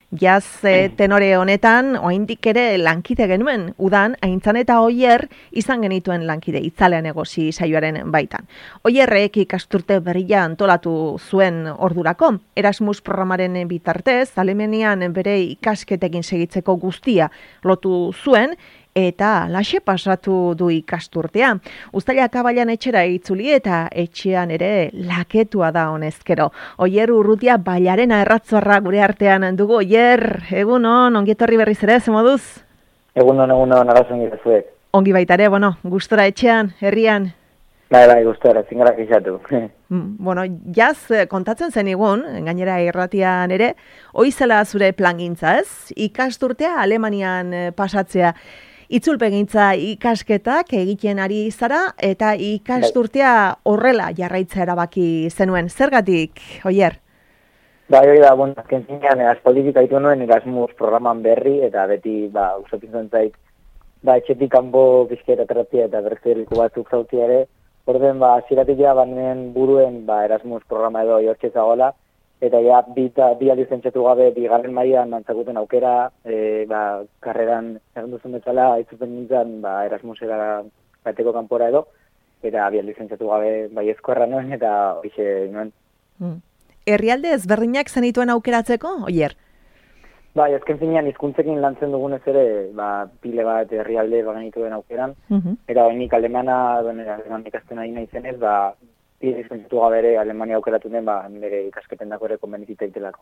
Jaz tenore honetan, oraindik ere lankide genuen, udan, Aintzan eta Oier izan genituen lankide, itzalean egosi saioaren baitan. Oierrek ikasturte berria antolatu zuen ordurako, Erasmus programaren bitartez, Alemanian bere ikasketekin segitzeko guztia lotu zuen, eta laxe pasatu du ikasturtea. Uztailak abailan etxera itzuli eta etxean ere laketua da honezkero. Oier Urrutia bailarena erratzorra gure artean dugu. Oier, egunon, ongi etorri berriz ere, ze moduz? Egunon, arrazun girezuek. Ongi baita ere, gustora etxean, herrian? Bai, gustora, zingara kixatu. Bueno, jaz kontatzen zen igun, gainera irratian ere, oizela zure plangintza, ez? Ikasturtea Alemanian pasatzea. Itzulpegintza ikasketak egiten ari zara eta ikasturtea horrela jarraitza erabaki zenuen. Zergatik, Oier? Bai, hori da, azken zinean, aspalditik aitu nuen Erasmus programan berri, eta beti, usatzen zen zait, etxetik kanpo pizketa terapia eta berrizeriko batzuk zautzia ere, orden, hasieratik ja, banen buruen, Erasmus programa edo jortxe zagoela, eta ja, bi aldiz entzatu gabe, bigarren mailan antzakuten aukera, karreran egon duzen bezala, aitzuten nintzen, Erasmusera bateko kanpora edo, eta bi aldiz entzatu gabe, ezkoerra nuen, eta hoxe nuen. Herrialde ezberdinak zenituen aukeratzeko, Oier? Bai, azken finean hizkuntzekin lantzen dugunez ere, pile bat herrialde genituen aukeran, eta bainik aleman ikasten ari naizenez, izkuntzatu gabere Alemania aukeratu den, nire ikasketen dako ere konbenizita itelako.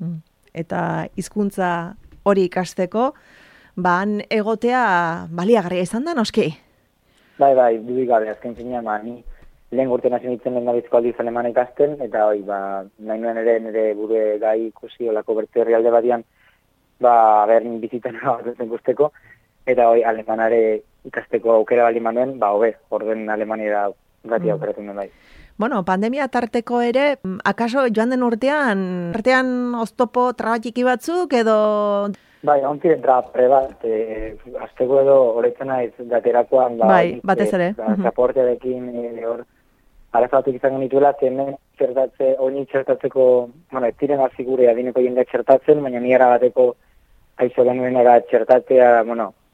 Eta hizkuntza hori ikasteko, han egotea baliagarria izan da, noski? Bai, dudik gabe, azken zinean, ni lehen urtean hasi nintzen lehen gabizko aldiz Alemana ikasten, eta nahi nuen ere nire bure gai ikusi olako bertze herrialde batian, beren bizitan batzen guzteko, eta Alemanare ikasteko aukera bali manuen, hobe, orden Alemania gati aukeratu nuen bai. Bueno, pandemia tarteko ere, akaso joan den urtean oztopo trabatiki batzuk edo... Bai, ontiren trapre bat, azteko edo horretzen naiz daterakoan, batez ere. Zaportearekin hor, arazoatik izan genituela, hemen txertatzeko, ez ziren azigure adineko jendea txertatzen, baina ni bateko aizo genuen txertatzea,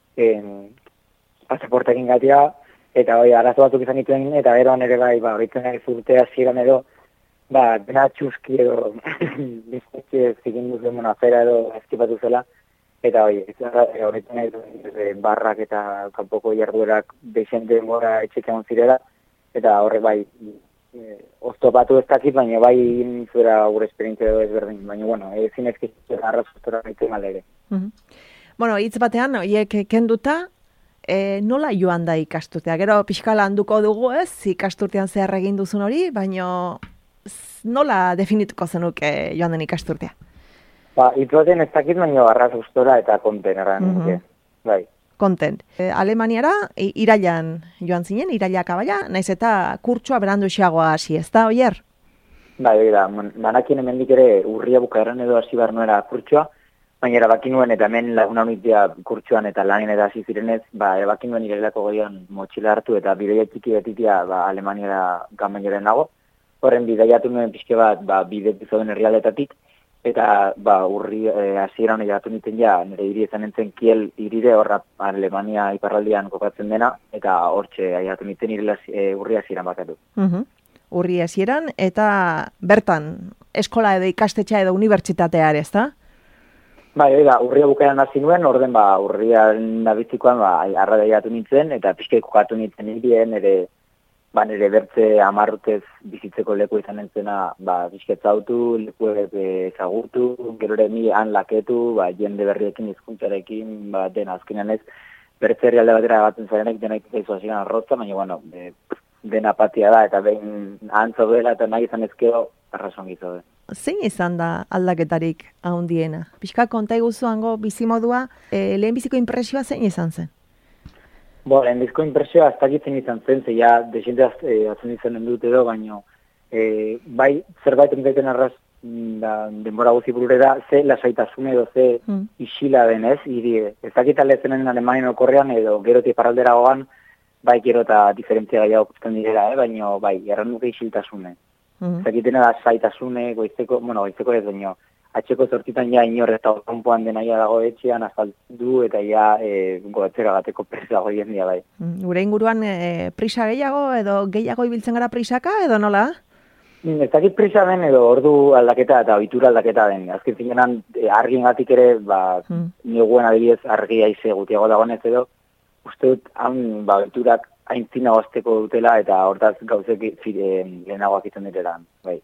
pasaportekin gatia, eta arazo batzuk izan dituen, eta eroan ere horretzen naiz urtea ziren edo, dena txuski edo, bizkotxe zikin duzen, afera edo ezkipatu zela, eta horretzen naiz barrak eta kanpoko jarduerak deixente denbora etxekean zirela, eta horre oztopatu ez dakit, baina zuera gure esperientzia edo ezberdin, baina, ezin ezkizitzen arrazostora gaitu malere. Hitz batean, horiek kenduta, nola joan da ikasturtea? Gero pixkala handuko dugu ez, ikasturtean zehar egin duzun hori, baina nola definituko zenuke joan den ikasturtea? Itzoten ez dakit, baina arraz gustora eta konten erran. Bai. Konten. Alemaniara, irailan joan zinen, irailak abaila, naiz eta kurtsua berandu xeagoa hasi, ez da, Oier? Bai, manakien hemendik ere urria bukaeran edo hasi behar nuera kurtsua, baina erabaki nuen eta hemen laguna unitea kurtsuan eta lanen eta hasi zirenez, erabaki nuen irailako goian motxila hartu eta bideia txiki betitia Alemaniara gamainaren nago. Horren bideiatu nuen pixke bat bidetu zauden herrialdetatik, eta urri hasieran egatu niten nire hiri ezan entzen Kiel hirire horra Alemania iparraldian kokatzen dena, eta hortxe egatu niten urri hasieran bakatu. Urri hasieran, eta bertan eskola edo ikastetxea edo unibertsitatea ere, ez da? Bai, urria bukaeran hasi nuen, orden urrian nabizikoan arrada egatu nintzen, eta pixke kokatu nintzen hirien, nire bertze 10 urtez bizitzeko leku izan nintzena, pixket zautu, leku ezagutu, gero ere ni han laketu, jende berriekin, hizkuntzarekin, den azkenean ez, bertze herrialde batera batzen zarenek, denak izaizu hasigan arrotza, baina, dena apatia da, eta behin antzo dela, eta nahi izan ezkero, arrason gizode. Zein izan da aldaketarik handiena? Pixka konta iguzu hango bizimodua, lehenbiziko impresioa zein izan zen? Lehenbiziko impresioa ez dakitzen izan zen, zeia desinte atzen izanen dut edo, baina zerbait entzeten arraz denbora guzi bururera, ze lasaitasune edo ze isila denez, ez dakit alezenen Alemanin okorrean edo geroti paraldera hogan, gero eta diferentzia gaiago ikusten direla, baina erran nuke isiltasune. Zakitena da zaitasune, goizeko ez baino, atxeko zortzitan ja inor eta kanpoan denaia dago etxean, azaldu eta ja goatzera gateko presa dago jendia bai. Gure inguruan prisa gehiago ibiltzen gara prisaka edo nola? Ez dakit prisa den edo ordu aldaketa eta ohitura aldaketa den. Azken finean argiengatik ere, neguen adibidez argia ize gutiago dagoenez edo, uste dut ohiturak aintzina gozteko dutela eta hortaz gauzek lehenagoak izan direla. Bai.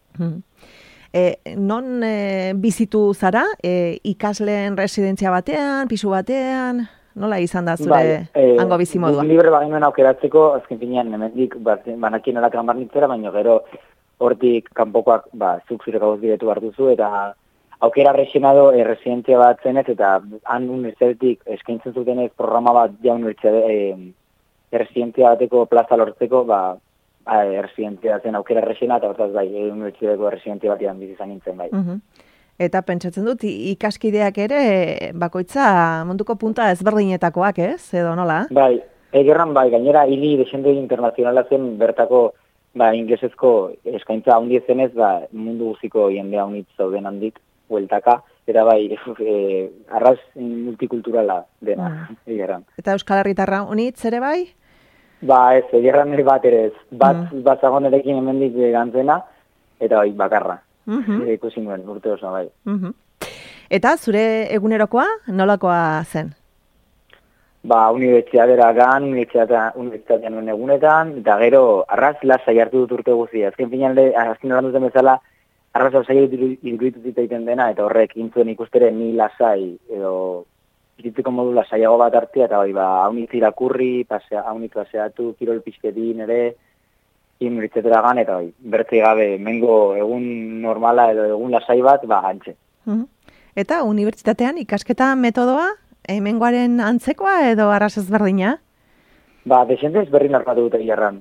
Non bizitu zara? Ikasleen residentzia batean, pisu batean? Nola izan da zure hango bizimodua? Libre bagenuen aukeratzeko, azken finean, hemendik banakien alak barnitzera, baina gero hortik kanpokoak zuk zure gauz bidetu behar duzu, eta aukera resenado residentzia bat zenez, eta han unibertsitatetik eskaintzen zutenez programa bat jaun residentzia bateko plaza lortzeko, residentzia zen aukera resena, eta hortaz unibertsitateko residentzia batean bizizan nintzen bai. Eta pentsatzen dut, ikaskideak ere bakoitza munduko punta ezberdinetakoak, ez? Edo nola? Bai, egerran gainera hili desende internazionala zen bertako inglesezko eskaintza handi zenez, mundu guziko jendea unitz zauden handik, bueltaka, eta arraz multikulturala dena, egerran. Eta Euskal Herritarra unitz ere bai? Ez, egerran ere bat ere ez. Bat zagonerekin hemendik gantzena, eta bakarra. Ikusi nuen, urte oso bai. Eta zure egunerokoa nolakoa zen? Unibertsitatea gan, unibertsitatea nuen egunetan, eta gero arraz lasai hartu dut urte guztia. Azken finean, azken horan duten bezala, arraz lasai iruditu zitaiten dena, eta horrek intzuen ikustere ni lasai, edo iritzeko modu lasaiago bat hartia, eta haunitz irakurri, haunitz paseatu, kirol pixketin ere, unibertsitatera gan, eta bertzei gabe, mengo egun normala edo egun lasai bat, hantxe. Eta unibertsitatean ikasketa metodoa? Hemengoaren antzekoa edo arras ezberdina? Desente ezberdin hartatu dute gerran.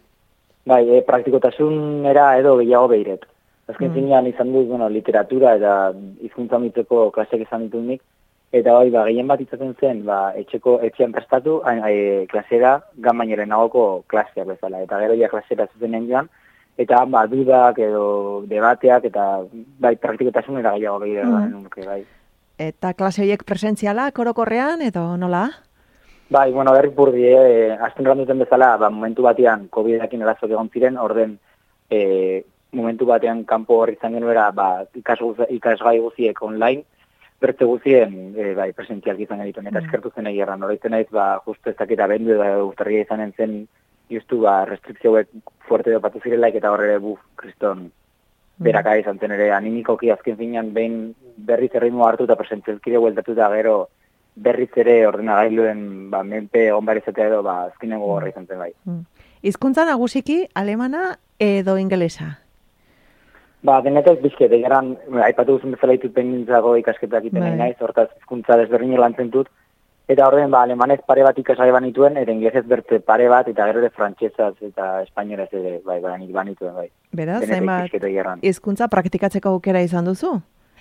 Praktikotasunera edo gehiago behiret. Azken zinean izan dut, literatura eta hizkuntza mitzeko klaseak izan ditut nik, eta gehien bat izaten zen, etxean prestatu, klasera, ganbaineren nagoko klaseak bezala. Eta gero ja klasera zuzenean joan, eta dudak edo debateak, eta praktikotasunera gehiago behiret. Eta klase horiek presentzialak orokorrean edo nola? Berri purdi, azten randuten bezala, momentu batean COVID-ekin erazok egon ziren, orden momentu batean kanpo horri izan genuera ikasgai guziek online, bertze guzien presentzialak izan genituen, eta eskertu zen egerran. Horreiten naiz, justu ez dakita bendu edo urtarria izanen zen, justu restrikzioek fuerte dopatu zirelaik, eta horre kriston beraka izan zen ere, animikoki azken finean behin berriz erritmo hartu eta presentzialkide hueltatu da gero berriz ere ordenagailuen menpe egon behar izatea edo azkenengo gorra izan zen bai. Hizkuntza nagusiki alemana edo ingelesa? Denetek bizket, egeran, aipatu guzun bezala ditut pengintzako ikasketak iten naiz, hortaz hizkuntza desberdin lantzen dut, eta horren alemanez pare bat ikasgai banituen, eta ingelesez bertze pare bat, eta gero de frantxezaz eta espainoraz ere banituen bai. Beraz, hainbat hizkuntza praktikatzeko aukera izan duzu?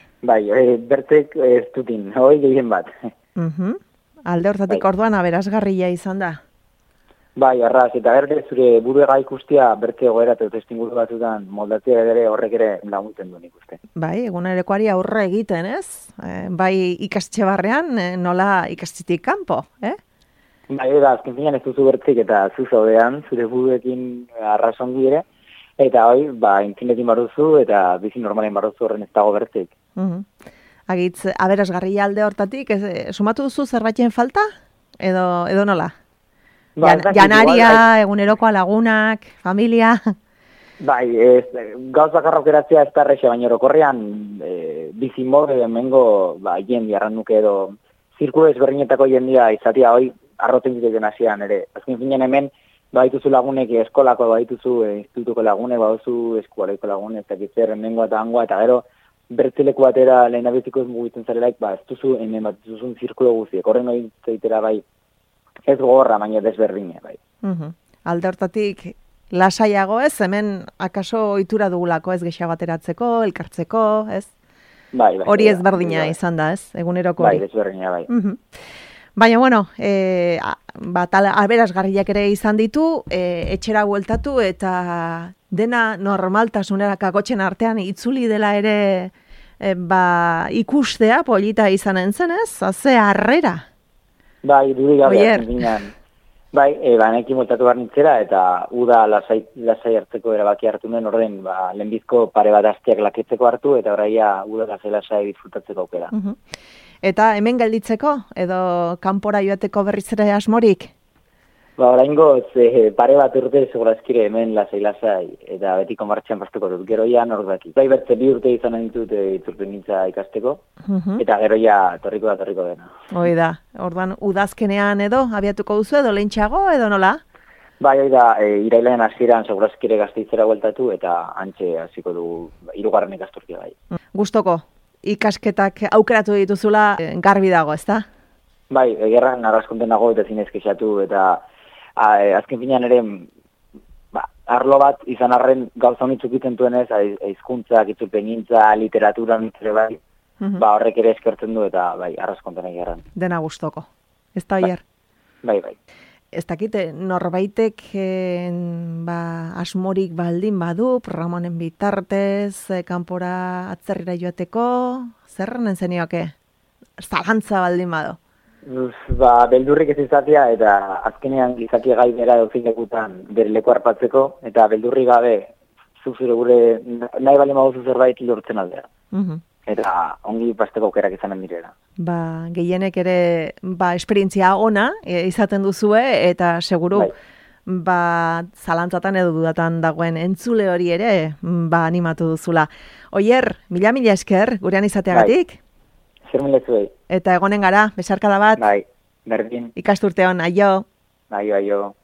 Bertek ez dutin, gehien bat. Alde hortatik orduan aberasgarria izan da? Arraz, eta berde zure buruega ikustia bertze egoera eta testinguru batzutan moldatzea ere horrek ere laguntzen duen ikuste. Egunerokoari aurre egiten, ez? Ikastxe barrean, nola ikastzitik kanpo, Azken finean ez duzu bertzik eta zu zaudean, zure buruekin arrazongi ere, eta intzinetin barruzu eta bizi normalen barruzu horren ez dago bertzik. Agitz, aberasgarria alde hortatik, sumatu duzu zerbaiten falta? Edo nola? Janaria, egunerokoa lagunak, familia... Gauz bakarra aukeratzea ez da errexe, baina orokorrean bizi morde mengo jendi arranduke edo zirkulo ezberdinetako jendia izatea arroten diteken hasian ere. Azken finean hemen baituzu lagunek eskolako, baituzu institutuko lagunek, baituzu eskualeko lagunek, eta gizzer mengoa eta hangoa, eta gero bertzeleku batera lehen abetiko ez mugitzen zarelaik, ez duzu hemen bat duzun zirkulo guziek. Horren hori zeitera ez gogorra, baina desberdine, Alde hortatik, lasaiago ez, hemen akaso ohitura dugulako ez gehiago ateratzeko, elkartzeko, ez? Hori ezberdina izan da, ez? Eguneroko hori. Ezberdina, Baina, aberasgarriak ere izan ditu, etxera bueltatu eta dena normaltasunera kagotzen artean itzuli dela ere ikustea polita izanen zenez, ze harrera. Bai, duri gabe Oier. azken finean. Bai, banekin multatu behar nintzera, eta uda lasai hartzeko erabaki hartu nuen, orden, lehenbizko pare bat astiak laketzeko hartu, eta oraia uda lasai disfrutatzeko aukera. Eta hemen gelditzeko, edo kanpora joateko berriz ere asmorik? Oraingo, pare bat urte segurazkire hemen lasai, eta betiko martxan pastuko dut. Geroia norbaki. Bai bertze 2 urte izan ditut itzulpengintza ikasteko, eta geroia torriko dena. Hoi da, orduan udazkenean edo abiatuko duzu edo lehentxeago edo nola? Bai, hoi da, irailean hasieran segurazkire Gasteitzera bueltatu, eta antxe hasiko du 3. ikasturtea bai. Gustoko, ikasketak aukeratu dituzula garbi dago, ezta? Bai, gerran arraskonten dago eta zinez kexatu, eta azken finean ere, arlo bat izan arren gauza honitzuk iten duenez, hizkuntzak, itzulpengintza, literatura ere bai, horrek ere eskertzen du eta bai, arraskonten egerran. Dena gustoko, ez da Oier? Bai. Ez dakite, norbaitek asmorik baldin badu, programa honen bitartez, kanpora atzerrira joateko, zerren zenioke? Zalantza baldin badu? Beldurrik ez izatea eta azkenean gizaki gai bera dauzin lekutan bere leku harpatzeko eta beldurrik gabe zuzure gure nahi bali magozu zerbait lortzen aldera. Eta ongi pasteko aukerak izanen direla. Gehienek ere esperientzia ona izaten duzue eta seguru zalantzatan edo dudatan dagoen entzule hori ere animatu duzula. Oier, mila esker gurean izateagatik? Zer milezuei. Eta egonen gara, besarkada bat. Bai, berdin. Ikasturteon, aio. Aio.